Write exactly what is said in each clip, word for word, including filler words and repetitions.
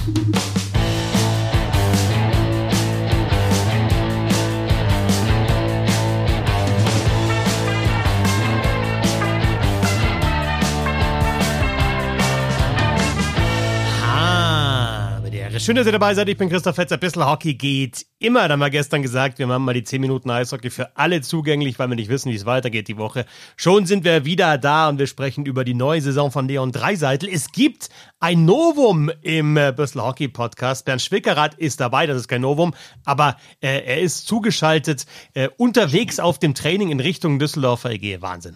Schön, dass ihr dabei seid. Ich bin Christoph Fetzer. Bissl Hockey geht immer. Da haben wir gestern gesagt, wir machen mal die zehn Minuten Eishockey für alle zugänglich, weil wir nicht wissen, wie es weitergeht die Woche. Schon sind wir wieder da und wir sprechen über die neue Saison von Leon Draisaitl. Es gibt ein Novum im Bissl Hockey Podcast. Bernd Schwickerath ist dabei, das ist kein Novum, aber äh, er ist zugeschaltet, äh, unterwegs auf dem Training in Richtung Düsseldorfer E G. Wahnsinn.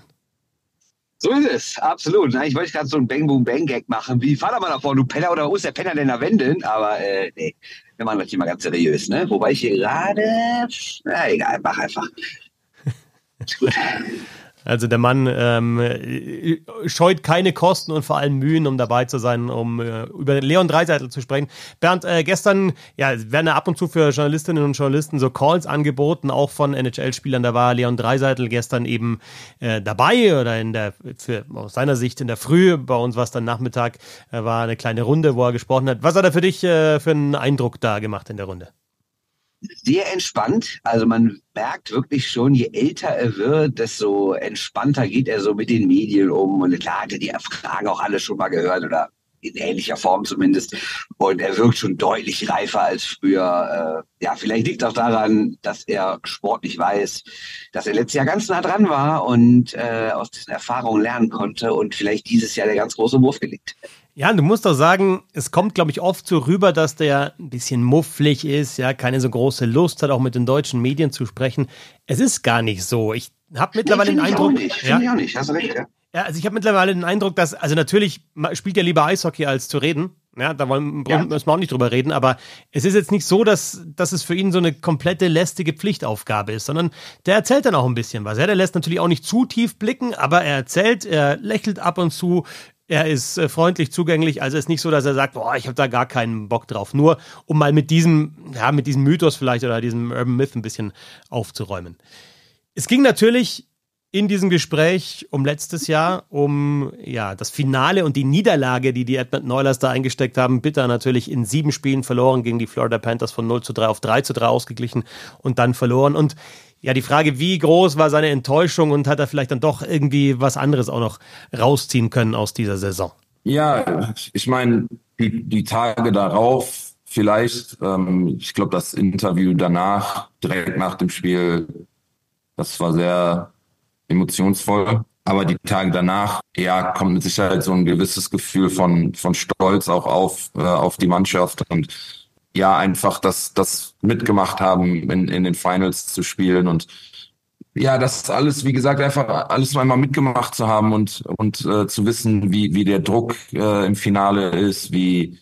So ist es, absolut. Ich wollte gerade so einen Bang-Boom-Bang-Gag machen. Wie fahr da mal davor, du Penner, oder wo ist der Penner denn da wenden? Aber äh, nee, wir machen das hier mal ganz seriös, ne? Wobei ich hier gerade, na egal, mach einfach. Ist gut. Also der Mann ähm, scheut keine Kosten und vor allem Mühen, um dabei zu sein, um äh, über Leon Draisaitl zu sprechen. Bernd, äh, gestern ja, werden ja ab und zu für Journalistinnen und Journalisten so Calls angeboten, auch von N H L-Spielern. Da war Leon Draisaitl gestern eben äh, dabei oder in der, für, aus seiner Sicht in der Früh. Bei uns war es dann Nachmittag, äh, war eine kleine Runde, wo er gesprochen hat. Was hat er für dich äh, für einen Eindruck da gemacht in der Runde? Sehr entspannt, also man merkt wirklich schon, je älter er wird, desto entspannter geht er so mit den Medien um. Und klar hat er die Fragen auch alle schon mal gehört oder in ähnlicher Form zumindest. Und er wirkt schon deutlich reifer als früher. Ja, vielleicht liegt es auch daran, dass er sportlich weiß, dass er letztes Jahr ganz nah dran war und äh, aus diesen Erfahrungen lernen konnte und vielleicht dieses Jahr der ganz große Wurf gelegt. Ja, du musst doch sagen, es kommt, glaube ich, oft so rüber, dass der ein bisschen mufflig ist, ja, keine so große Lust hat, auch mit den deutschen Medien zu sprechen. Es ist gar nicht so. Ich habe mittlerweile nee, den Eindruck... Finde ich, ja? ich auch nicht, hast recht, ja. Ja, also ich habe mittlerweile den Eindruck, dass, also natürlich spielt er lieber Eishockey als zu reden. Ja, da wollen, ja. müssen wir auch nicht drüber reden, aber es ist jetzt nicht so, dass, dass es für ihn so eine komplette lästige Pflichtaufgabe ist, sondern der erzählt dann auch ein bisschen was. Ja, der lässt natürlich auch nicht zu tief blicken, aber er erzählt, er lächelt ab und zu. Er ist äh, freundlich zugänglich, also ist nicht so, dass er sagt, boah, ich habe da gar keinen Bock drauf. Nur um mal mit diesem, ja, mit diesem Mythos vielleicht oder diesem Urban Myth ein bisschen aufzuräumen. Es ging natürlich in diesem Gespräch um letztes Jahr, um ja das Finale und die Niederlage, die die Edmonton Oilers da eingesteckt haben. Bitter natürlich in sieben Spielen verloren gegen die Florida Panthers, von null zu drei auf drei zu drei ausgeglichen und dann verloren. Und ja, die Frage, wie groß war seine Enttäuschung und hat er vielleicht dann doch irgendwie was anderes auch noch rausziehen können aus dieser Saison? Ja, ich meine, die, die Tage darauf vielleicht, ähm, ich glaube, das Interview danach, direkt nach dem Spiel, das war sehr emotionsvoll. Aber die Tage danach, ja, kommt mit Sicherheit so ein gewisses Gefühl von, von Stolz auch auf, äh, auf die Mannschaft und ja, einfach das, das mitgemacht haben, in, in den Finals zu spielen und ja, das alles, wie gesagt, einfach alles einmal mitgemacht zu haben und, und äh, zu wissen, wie, wie der Druck äh, im Finale ist, wie,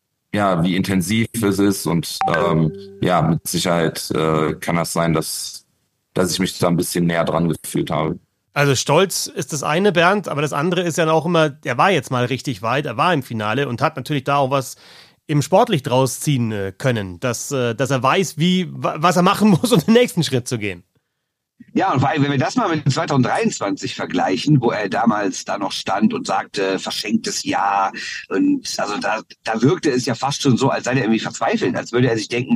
ja, wie intensiv es ist und ähm, ja, mit Sicherheit äh, kann das sein, dass, dass ich mich da ein bisschen näher dran gefühlt habe. Also Stolz ist das eine, Bernd, aber das andere ist ja auch immer, er war jetzt mal richtig weit, er war im Finale und hat natürlich da auch was im sportlich draus ziehen können, dass, dass er weiß, wie, was er machen muss, um den nächsten Schritt zu gehen. Ja, und vor allem, wenn wir das mal mit zwanzig dreiundzwanzig vergleichen, wo er damals da noch stand und sagte, verschenktes Jahr, und also da, da wirkte es ja fast schon so, als sei er irgendwie verzweifelt, als würde er sich denken,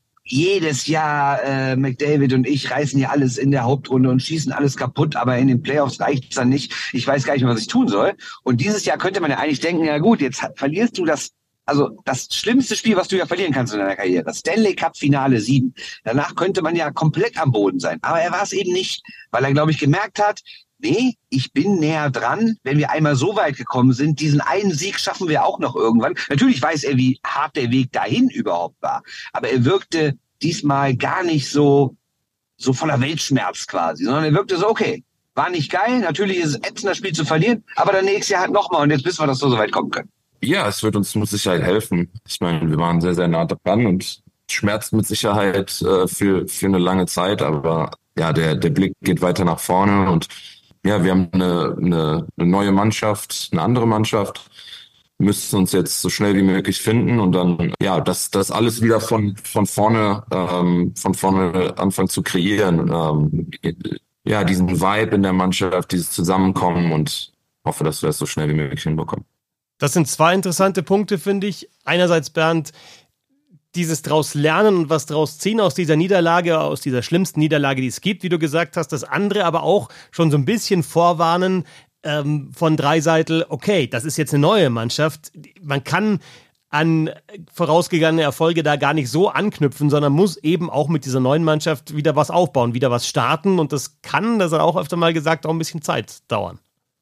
jedes Jahr äh, McDavid und ich reißen hier alles in der Hauptrunde und schießen alles kaputt, aber in den Playoffs reicht es dann nicht. Ich weiß gar nicht mehr, was ich tun soll. Und dieses Jahr könnte man ja eigentlich denken, ja gut, jetzt verlierst du das, also das schlimmste Spiel, was du ja verlieren kannst in deiner Karriere, das Stanley Cup Finale sieben. Danach könnte man ja komplett am Boden sein. Aber er war es eben nicht, weil er, glaube ich, gemerkt hat, nee, ich bin näher dran. Wenn wir einmal so weit gekommen sind, diesen einen Sieg schaffen wir auch noch irgendwann. Natürlich weiß er, wie hart der Weg dahin überhaupt war. Aber er wirkte diesmal gar nicht so, so voller Weltschmerz quasi, sondern er wirkte so, okay, war nicht geil. Natürlich ist es ätzend, das Spiel zu verlieren, aber dann nächstes Jahr halt nochmal und jetzt wissen wir, dass wir so weit kommen können. Ja, es wird uns mit Sicherheit helfen. Ich meine, wir waren sehr, sehr nah dran und schmerzt mit Sicherheit äh, für, für eine lange Zeit, aber ja, der, der Blick geht weiter nach vorne und ja, wir haben eine, eine, eine neue Mannschaft, eine andere Mannschaft, müssen uns jetzt so schnell wie möglich finden und dann, ja, das, das alles wieder von, von vorne, ähm, von vorne anfangen zu kreieren. Ähm, ja, diesen Vibe in der Mannschaft, dieses Zusammenkommen und hoffe, dass wir das so schnell wie möglich hinbekommen. Das sind zwei interessante Punkte, finde ich. Einerseits, Bernd, dieses draus lernen und was draus ziehen aus dieser Niederlage, aus dieser schlimmsten Niederlage, die es gibt, wie du gesagt hast. Das andere aber auch schon so ein bisschen vorwarnen ähm, von Dreiseitel. Okay, das ist jetzt eine neue Mannschaft. Man kann an vorausgegangene Erfolge da gar nicht so anknüpfen, sondern muss eben auch mit dieser neuen Mannschaft wieder was aufbauen, wieder was starten. Und das kann, das hat er auch öfter mal gesagt, auch ein bisschen Zeit dauern.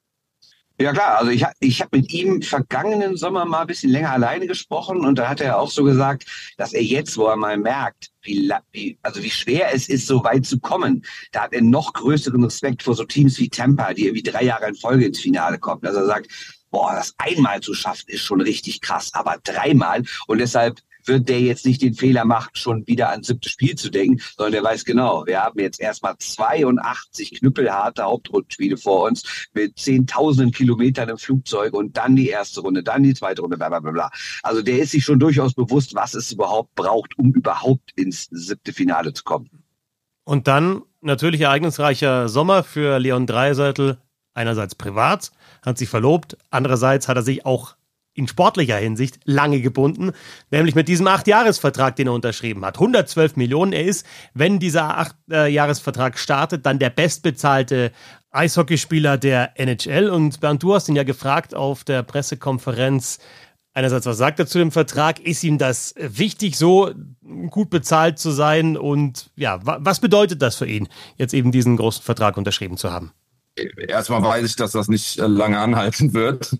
Ja klar, also ich, ich habe mit ihm vergangenen Sommer mal ein bisschen länger alleine gesprochen und da hat er auch so gesagt, dass er jetzt, wo er mal merkt, wie, wie, also wie schwer es ist, so weit zu kommen, da hat er noch größeren Respekt vor so Teams wie Tampa, die irgendwie drei Jahre in Folge ins Finale kommen. Also er sagt, boah, das einmal zu schaffen ist schon richtig krass, aber dreimal und deshalb wird der jetzt nicht den Fehler machen, schon wieder ans siebte Spiel zu denken, sondern der weiß genau, wir haben jetzt erstmal zweiundachtzig knüppelharte Hauptrundenspiele vor uns mit zehntausenden Kilometern im Flugzeug und dann die erste Runde, dann die zweite Runde, bla bla bla. Also der ist sich schon durchaus bewusst, was es überhaupt braucht, um überhaupt ins siebte Finale zu kommen. Und dann natürlich ereignisreicher Sommer für Leon Dreiseitel, einerseits privat, hat sich verlobt, andererseits hat er sich auch in sportlicher Hinsicht lange gebunden, nämlich mit diesem acht-Jahres-Vertrag, den er unterschrieben hat. hundertzwölf Millionen. Er ist, wenn dieser acht-Jahres-Vertrag startet, dann der bestbezahlte Eishockeyspieler der N H L. Und Bernd, du hast ihn ja gefragt auf der Pressekonferenz, einerseits, was sagt er zu dem Vertrag? Ist ihm das wichtig, so gut bezahlt zu sein? Und ja, was bedeutet das für ihn, jetzt eben diesen großen Vertrag unterschrieben zu haben? Erstmal weiß ich, dass das nicht lange anhalten wird.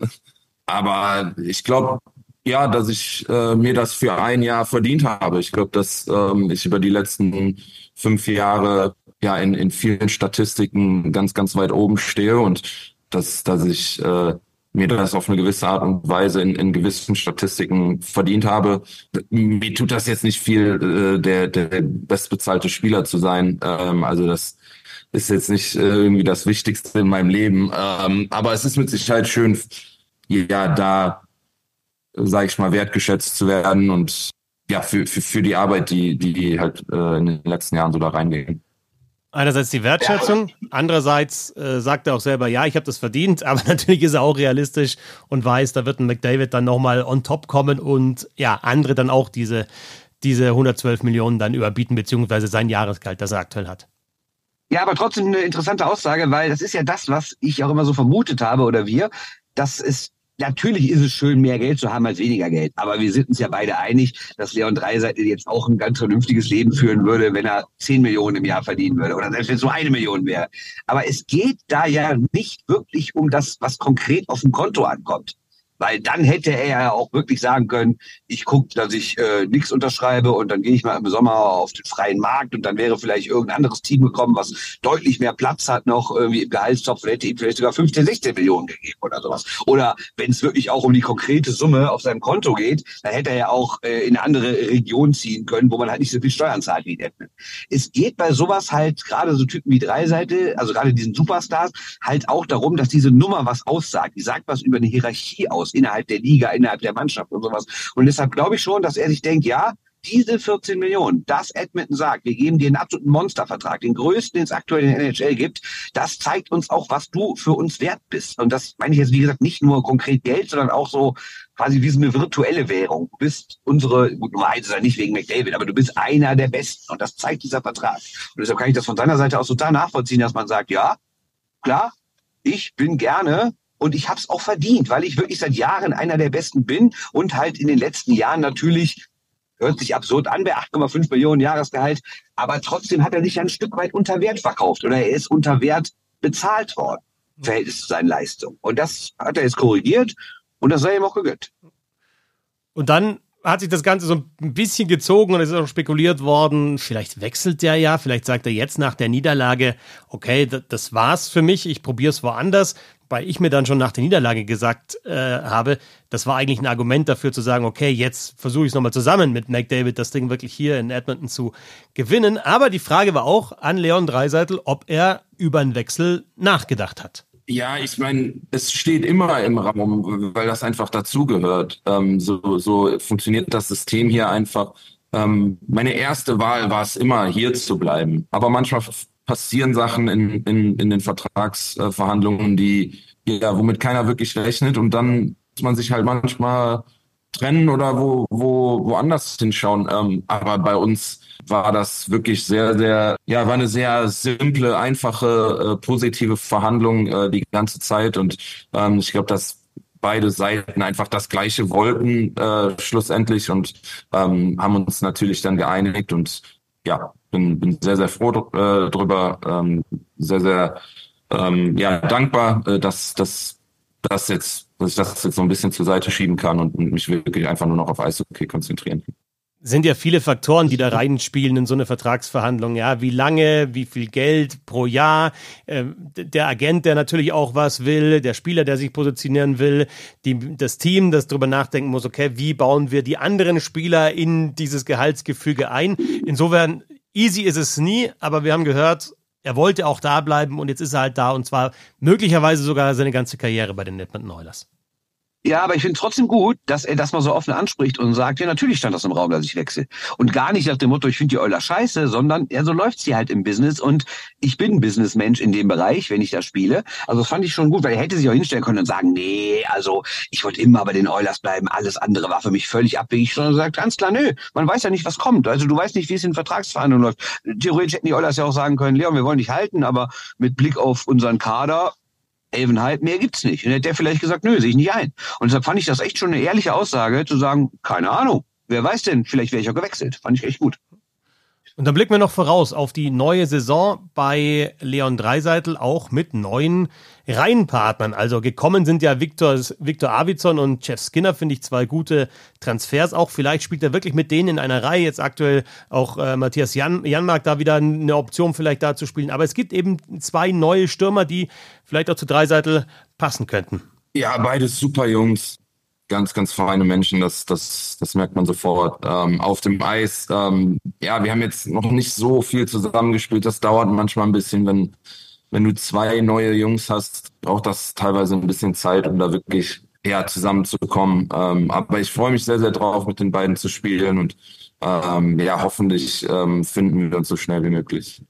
Aber ich glaube, ja, dass ich äh, mir das für ein Jahr verdient habe. Ich glaube, dass ähm, ich über die letzten fünf Jahre ja in, in vielen Statistiken ganz, ganz weit oben stehe und dass, dass ich äh, mir das auf eine gewisse Art und Weise in, in gewissen Statistiken verdient habe. Mir tut das jetzt nicht viel, äh, der, der bestbezahlte Spieler zu sein. Ähm, also das ist jetzt nicht äh, irgendwie das Wichtigste in meinem Leben. Ähm, aber es ist mit Sicherheit schön, ja, da, sage ich mal, wertgeschätzt zu werden und ja, für, für, für die Arbeit, die, die halt äh, in den letzten Jahren so da reingehen. Einerseits die Wertschätzung, andererseits äh, sagt er auch selber, ja, ich habe das verdient, aber natürlich ist er auch realistisch und weiß, da wird ein McDavid dann nochmal on top kommen und ja, andere dann auch diese, diese hundertzwölf Millionen dann überbieten, beziehungsweise sein Jahresgehalt, das er aktuell hat. Ja, aber trotzdem eine interessante Aussage, weil das ist ja das, was ich auch immer so vermutet habe oder wir, dass es natürlich ist es schön, mehr Geld zu haben als weniger Geld. Aber wir sind uns ja beide einig, dass Leon Dreiseitel jetzt auch ein ganz vernünftiges Leben führen würde, wenn er zehn Millionen im Jahr verdienen würde. Oder selbst wenn es nur eine Million wäre. Aber es geht da ja nicht wirklich um das, was konkret auf dem Konto ankommt. Weil dann hätte er ja auch wirklich sagen können, ich gucke, dass ich äh, nichts unterschreibe und dann gehe ich mal im Sommer auf den freien Markt und dann wäre vielleicht irgendein anderes Team gekommen, was deutlich mehr Platz hat noch irgendwie im Gehaltstopf und hätte ihm vielleicht sogar fünfzehn, sechzehn Millionen gegeben oder sowas. Oder wenn es wirklich auch um die konkrete Summe auf seinem Konto geht, dann hätte er ja auch äh, in eine andere Region ziehen können, wo man halt nicht so viel Steuern zahlt wie in Edmonton. Es geht bei sowas halt, gerade so Typen wie Dreiseitel, also gerade diesen Superstars, halt auch darum, dass diese Nummer was aussagt. Die sagt was über eine Hierarchie aus, innerhalb der Liga, innerhalb der Mannschaft und sowas. Und deshalb glaube ich schon, dass er sich denkt, ja, diese vierzehn Millionen, das Edmonton sagt, wir geben dir einen absoluten Monstervertrag, den größten, den es aktuell in der N H L gibt, das zeigt uns auch, was du für uns wert bist. Und das meine ich jetzt, wie gesagt, nicht nur konkret Geld, sondern auch so quasi wie so eine virtuelle Währung. Du bist unsere, gut, Nummer eins ist ja nicht wegen McDavid, aber du bist einer der Besten. Und das zeigt dieser Vertrag. Und deshalb kann ich das von seiner Seite aus total nachvollziehen, dass man sagt, ja, klar, ich bin gerne und ich habe es auch verdient, weil ich wirklich seit Jahren einer der Besten bin und halt in den letzten Jahren natürlich, hört sich absurd an bei acht Komma fünf Millionen Jahresgehalt, aber trotzdem hat er sich ein Stück weit unter Wert verkauft oder er ist unter Wert bezahlt worden, im Verhältnis zu seinen Leistungen. Und das hat er jetzt korrigiert und das sei ihm auch gegönnt. Und dann hat sich das Ganze so ein bisschen gezogen und es ist auch spekuliert worden, vielleicht wechselt der ja, vielleicht sagt er jetzt nach der Niederlage, okay, das, das war's für mich, ich probiere es woanders. Weil ich mir dann schon nach der Niederlage gesagt äh, habe, das war eigentlich ein Argument dafür zu sagen, okay, jetzt versuche ich es nochmal zusammen mit McDavid, das Ding wirklich hier in Edmonton zu gewinnen. Aber die Frage war auch an Leon Dreiseitel, ob er über einen Wechsel nachgedacht hat. Ja, ich meine, es steht immer im Raum, weil das einfach dazugehört. Ähm, so, so funktioniert das System hier einfach. Ähm, meine erste Wahl war es immer, hier zu bleiben. Aber manchmal passieren Sachen in, in, in den Vertragsverhandlungen, die ja, womit keiner wirklich rechnet. Und dann man sich halt manchmal trennen oder wo, wo, woanders hinschauen. Ähm, aber bei uns war das wirklich sehr, sehr, ja, war eine sehr simple, einfache, äh, positive Verhandlung äh, die ganze Zeit. Und ähm, ich glaube, dass beide Seiten einfach das Gleiche wollten äh, schlussendlich und ähm, haben uns natürlich dann geeinigt. Und ja, bin, bin sehr, sehr froh dr- äh, drüber, ähm, sehr, sehr ähm, ja, dankbar, äh, dass, dass das jetzt, dass ich das jetzt so ein bisschen zur Seite schieben kann und mich wirklich einfach nur noch auf Eishockey konzentrieren kann. Sind ja viele Faktoren, die da reinspielen in so eine Vertragsverhandlung. Ja, wie lange, wie viel Geld pro Jahr, äh, der Agent, der natürlich auch was will, der Spieler, der sich positionieren will, die, das Team, das drüber nachdenken muss, okay, wie bauen wir die anderen Spieler in dieses Gehaltsgefüge ein? Insofern, easy ist es nie, aber wir haben gehört, er wollte auch da bleiben und jetzt ist er halt da und zwar möglicherweise sogar seine ganze Karriere bei den Edmonton Oilers. Ja, aber ich finde trotzdem gut, dass er das mal so offen anspricht und sagt, ja, natürlich stand das im Raum, dass ich wechsle. Und gar nicht nach dem Motto, ich finde die Euler scheiße, sondern ja, so läuft's hier halt im Business und ich bin ein Businessmensch in dem Bereich, wenn ich da spiele. Also das fand ich schon gut, weil er hätte sich auch hinstellen können und sagen, nee, also ich wollte immer bei den Oilers bleiben, alles andere war für mich völlig abwegig. Sondern sagt ganz klar, nö, man weiß ja nicht, was kommt. Also du weißt nicht, wie es in Vertragsverhandlungen läuft. Theoretisch hätten die Oilers ja auch sagen können, Leon, wir wollen dich halten, aber mit Blick auf unseren Kader, elfeinhalb, mehr gibt's nicht. Und hätte der vielleicht gesagt, nö, sehe ich nicht ein. Und deshalb fand ich das echt schon eine ehrliche Aussage, zu sagen, keine Ahnung, wer weiß denn, vielleicht wäre ich auch gewechselt. Fand ich echt gut. Und dann blicken wir noch voraus auf die neue Saison bei Leon Draisaitl, auch mit neuen Reihenpartnern. Also gekommen sind ja Viktor, Viktor Arvidsson und Jeff Skinner, finde ich, zwei gute Transfers. Auch vielleicht spielt er wirklich mit denen in einer Reihe. Jetzt aktuell auch äh, Matthias Jan, Janmark da wieder eine Option vielleicht da zu spielen. Aber es gibt eben zwei neue Stürmer, die vielleicht auch zu Draisaitl passen könnten. Ja, beides super Jungs. Ganz, ganz feine Menschen, das, das, das merkt man sofort. Ähm, auf dem Eis, ähm, ja, wir haben jetzt noch nicht so viel zusammengespielt. Das dauert manchmal ein bisschen, wenn, wenn du zwei neue Jungs hast, braucht das teilweise ein bisschen Zeit, um da wirklich ja, zusammenzukommen. Ähm, aber ich freue mich sehr, sehr drauf, mit den beiden zu spielen und ähm, ja, hoffentlich ähm, finden wir uns so schnell wie möglich.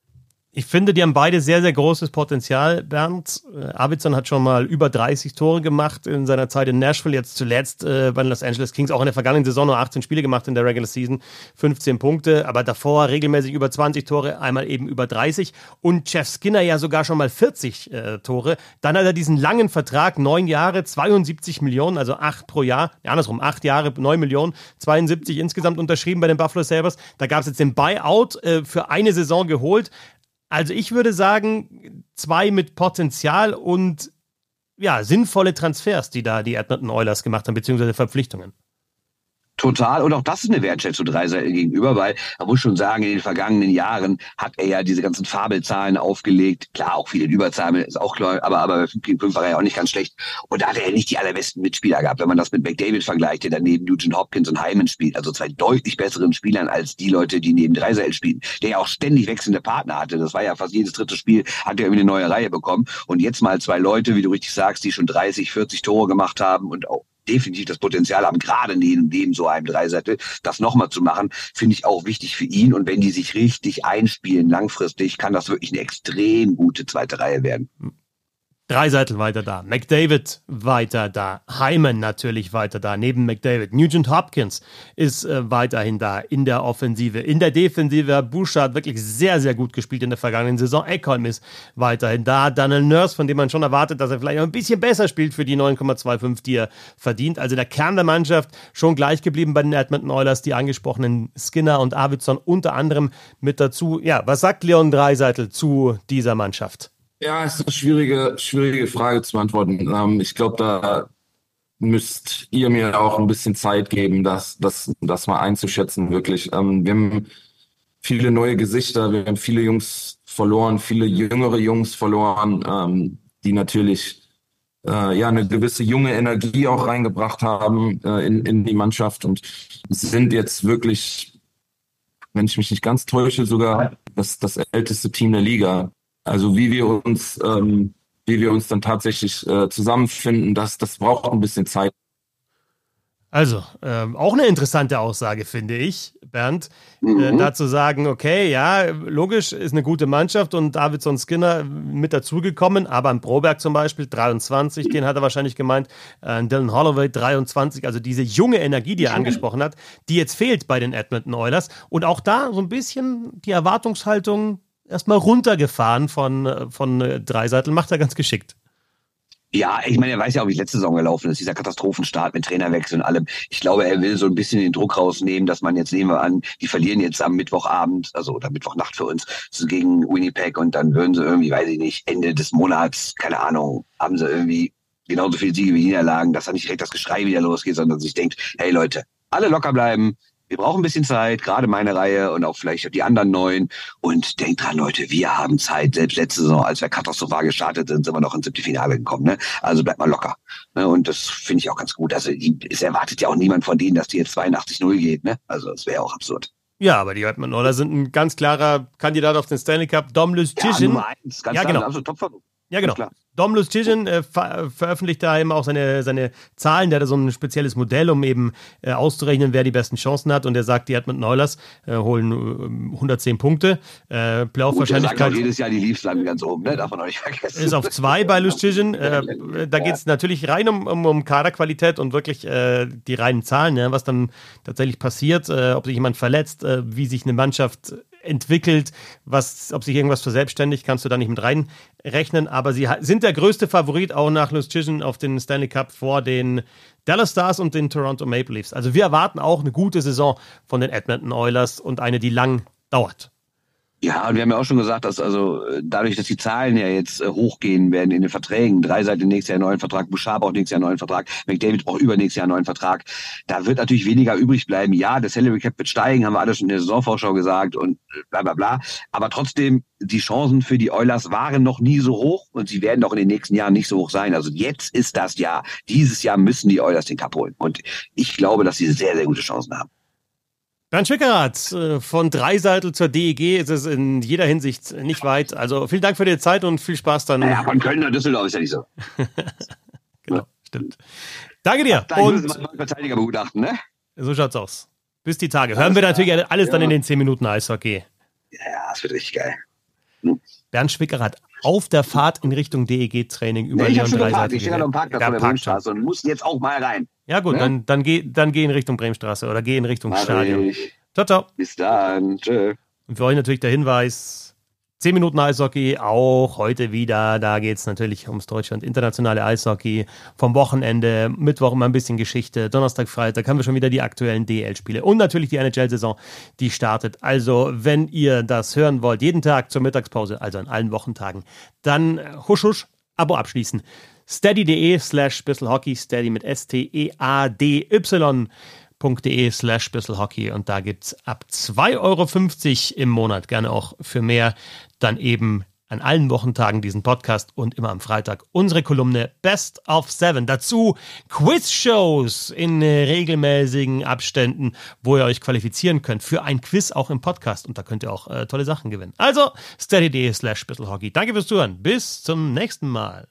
Ich finde, die haben beide sehr, sehr großes Potenzial, Bernd. Äh, Arvidsson hat schon mal über dreißig Tore gemacht in seiner Zeit in Nashville, jetzt zuletzt äh, bei den Los Angeles Kings, auch in der vergangenen Saison nur achtzehn Spiele gemacht in der Regular Season, fünfzehn Punkte, aber davor regelmäßig über zwanzig Tore, einmal eben über dreißig und Jeff Skinner ja sogar schon mal vierzig äh, Tore. Dann hat er diesen langen Vertrag, neun Jahre, zweiundsiebzig Millionen, also acht pro Jahr, ja, andersrum, acht Jahre, neun Millionen, zweiundsiebzig insgesamt unterschrieben bei den Buffalo Sabres. Da gab es jetzt den Buyout äh, für eine Saison geholt. Also ich würde sagen, zwei mit Potenzial und ja, sinnvolle Transfers, die da die Edmonton Oilers gemacht haben, beziehungsweise Verpflichtungen. Total. Und auch das ist eine Wertschätzung Draisaitl gegenüber, weil man muss schon sagen, in den vergangenen Jahren hat er ja diese ganzen Fabelzahlen aufgelegt. Klar, auch viele Überzahlen, ist auch klar, aber, aber fünf gegen fünf war er ja auch nicht ganz schlecht. Und da hat er ja nicht die allerbesten Mitspieler gehabt, wenn man das mit McDavid vergleicht, der daneben Nugent Hopkins und Hyman spielt. Also zwei deutlich besseren Spielern als die Leute, die neben Draisaitl spielen. Der ja auch ständig wechselnde Partner hatte. Das war ja fast jedes dritte Spiel, hat er irgendwie eine neue Reihe bekommen. Und jetzt mal zwei Leute, wie du richtig sagst, die schon dreißig, vierzig Tore gemacht haben und auch definitiv das Potenzial haben, gerade neben, neben so einem Draisaitl, das nochmal zu machen, finde ich auch wichtig für ihn. Und wenn die sich richtig einspielen langfristig, kann das wirklich eine extrem gute zweite Reihe werden. Draisaitl weiter da, McDavid weiter da, Hyman natürlich weiter da, neben McDavid. Nugent Hopkins ist äh, weiterhin da in der Offensive. In der Defensive hat Bouchard wirklich sehr, sehr gut gespielt in der vergangenen Saison. Ekholm ist weiterhin da. Daniel Nurse, von dem man schon erwartet, dass er vielleicht noch ein bisschen besser spielt für die neun Komma fünfundzwanzig, die er verdient. Also der Kern der Mannschaft schon gleich geblieben bei den Edmonton Oilers. Die angesprochenen Skinner und Arvidsson unter anderem mit dazu. Ja, was sagt Leon Draisaitl zu dieser Mannschaft? Ja, es ist eine schwierige, schwierige Frage zu beantworten. Ähm, ich glaube, da müsst ihr mir auch ein bisschen Zeit geben, das, das, das mal einzuschätzen, wirklich. Ähm, wir haben viele neue Gesichter, wir haben viele Jungs verloren, viele jüngere Jungs verloren, ähm, die natürlich äh, ja eine gewisse junge Energie auch reingebracht haben äh, in, in die Mannschaft und sind jetzt wirklich, wenn ich mich nicht ganz täusche, sogar das, das älteste Team der Liga. Also wie wir uns, ähm, wie wir uns dann tatsächlich äh, zusammenfinden, das, das braucht ein bisschen Zeit. Also, ähm, auch eine interessante Aussage, finde ich. Bernd, mhm. äh, da zu sagen, okay, ja, logisch, ist eine gute Mannschaft und Davidson Skinner mit dazugekommen, aber ein Broberg zum Beispiel, dreiundzwanzig, den hat er wahrscheinlich gemeint, äh, Dylan Holloway, dreiundzwanzig, also diese junge Energie, die er angesprochen hat, die jetzt fehlt bei den Edmonton Oilers und auch da so ein bisschen die Erwartungshaltung erstmal runtergefahren von, von Draisaitl, macht er ganz geschickt. Ja, ich meine, er weiß ja auch, wie letzte Saison gelaufen ist, dieser Katastrophenstart mit Trainerwechsel und allem. Ich glaube, er will so ein bisschen den Druck rausnehmen, dass man jetzt, nehmen wir an, die verlieren jetzt am Mittwochabend, also oder Mittwochnacht für uns, gegen Winnipeg und dann würden sie irgendwie, weiß ich nicht, Ende des Monats, keine Ahnung, haben sie irgendwie genauso viele Siege wie Niederlagen, dass da nicht direkt das Geschrei wieder losgeht, sondern sich denkt, hey Leute, alle locker bleiben, wir brauchen ein bisschen Zeit, gerade meine Reihe und auch vielleicht die anderen neun. Und denkt dran, Leute, wir haben Zeit. Selbst letzte Saison, als wir katastrophal gestartet sind, sind wir noch ins siebte Finale gekommen. Ne? Also bleibt mal locker. Ne? Und das finde ich auch ganz gut. Also es erwartet ja auch niemand von denen, dass die jetzt zweiundachtzig null geht. Ne? Also das wäre auch absurd. Ja, aber die Edmonton Oilers sind ein ganz klarer Kandidat auf den Stanley Cup. Dom Luszczyszyn. Ja, Nummer eins, ganz ja, klar, genau. Also Top-Favorit. Ja, genau. Dom Luszczyszyn äh, ver veröffentlicht da eben auch seine, seine Zahlen. Der hat so ein spezielles Modell, um eben äh, auszurechnen, wer die besten Chancen hat. Und er sagt, die Edmonton Oilers äh, holen äh, hundertzehn Punkte. Äh, Playoff-Wahrscheinlichkeit. Er sagt auch jedes Jahr, die Leafs landen ganz oben, ne? Darf man auch nicht vergessen. Ist auf zwei bei Luszczyszyn. Äh, da geht es natürlich rein um, um, um Kaderqualität und wirklich äh, die reinen Zahlen, ja, was dann tatsächlich passiert, äh, ob sich jemand verletzt, äh, wie sich eine Mannschaft entwickelt, was, ob sich irgendwas verselbstständigt, kannst du da nicht mit reinrechnen, aber sie sind der größte Favorit auch nach Luszczyszyn auf den Stanley Cup vor den Dallas Stars und den Toronto Maple Leafs. Also wir erwarten auch eine gute Saison von den Edmonton Oilers und eine, die lang dauert. Ja, und wir haben ja auch schon gesagt, dass also dadurch, dass die Zahlen ja jetzt äh, hochgehen werden in den Verträgen, Draisaitl nächstes Jahr einen neuen Vertrag, Bouchard braucht nächstes Jahr einen neuen Vertrag, McDavid braucht übernächstes Jahr einen neuen Vertrag, da wird natürlich weniger übrig bleiben. Ja, der Salary Cap wird steigen, haben wir alle schon in der Saisonvorschau gesagt und bla bla bla, aber trotzdem, die Chancen für die Oilers waren noch nie so hoch und sie werden auch in den nächsten Jahren nicht so hoch sein. Also jetzt ist das Jahr, dieses Jahr müssen die Oilers den Cup holen und ich glaube, dass sie sehr, sehr gute Chancen haben. Bernd Schwickerath, von Draisaitl zur D E G ist es in jeder Hinsicht nicht weit. Also vielen Dank für die Zeit und viel Spaß dann. Naja, von Köln nach Düsseldorf ist ja nicht so. Genau, ja. Stimmt. Danke dir. Da und müssen wir mal Verteidiger begutachten, ne? So schaut's aus. Bis die Tage. Hören wir natürlich alles ja. dann in den zehn Minuten Eishockey. Ja, das wird richtig geil. Hm. Bernd Schwickerath auf der Fahrt in Richtung D E G-Training über nee, Leon Draisaitl. Ich stehe gerade am Parkplatz von der Bremenstraße und muss jetzt auch mal rein. Ja gut, ne? dann, dann, geh, dann geh in Richtung Bremenstraße oder geh in Richtung Mach Stadion. Ich. Ciao, ciao. Bis dann. Tschö. Und für euch natürlich der Hinweis, zehn Minuten Eishockey, auch heute wieder. Da geht es natürlich ums deutsche und internationale Eishockey. Vom Wochenende, Mittwoch immer ein bisschen Geschichte, Donnerstag, Freitag haben wir schon wieder die aktuellen D L-Spiele. Und natürlich die N H L-Saison, die startet. Also, wenn ihr das hören wollt, jeden Tag zur Mittagspause, also an allen Wochentagen, dann husch husch, Abo abschließen. steady.de slash bisselhockey, steady mit S T E A D Y. .de slash bisselhockey und da gibt's ab zwei Euro fünfzig im Monat, gerne auch für mehr, dann eben an allen Wochentagen diesen Podcast und immer am Freitag unsere Kolumne Best of Seven. Dazu Quiz-Shows in regelmäßigen Abständen, wo ihr euch qualifizieren könnt für ein Quiz auch im Podcast und da könnt ihr auch äh, tolle Sachen gewinnen. Also steady.de slash bisselhockey. Danke fürs Zuhören. Bis zum nächsten Mal.